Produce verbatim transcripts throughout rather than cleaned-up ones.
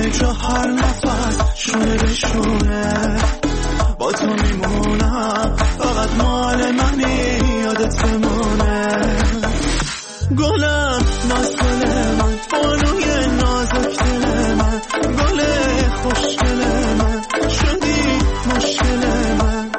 یه جا هر نفس شونه به شونه با تو میمونم، فقط مال منی یادت بمونه. گلم مسئول من، بانوی نازک دل من، گل خوشگل من، شدی مشکل من.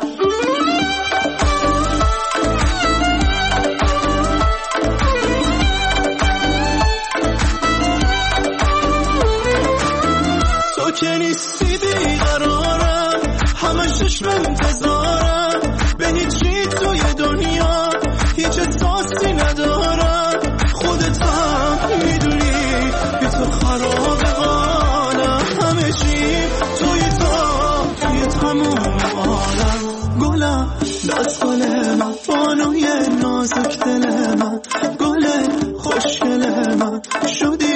تو که نیستی بیقرارم، همه چشم انتظارم، به هیچی توی دنیا هیچ احساسی ندارم. خودت هم میدونی بی تو خراب حالم، همه چی توی تو توی تموم عالم. گلم دست گل من، بانوی نازک دل من، گل خوشگل من، شدی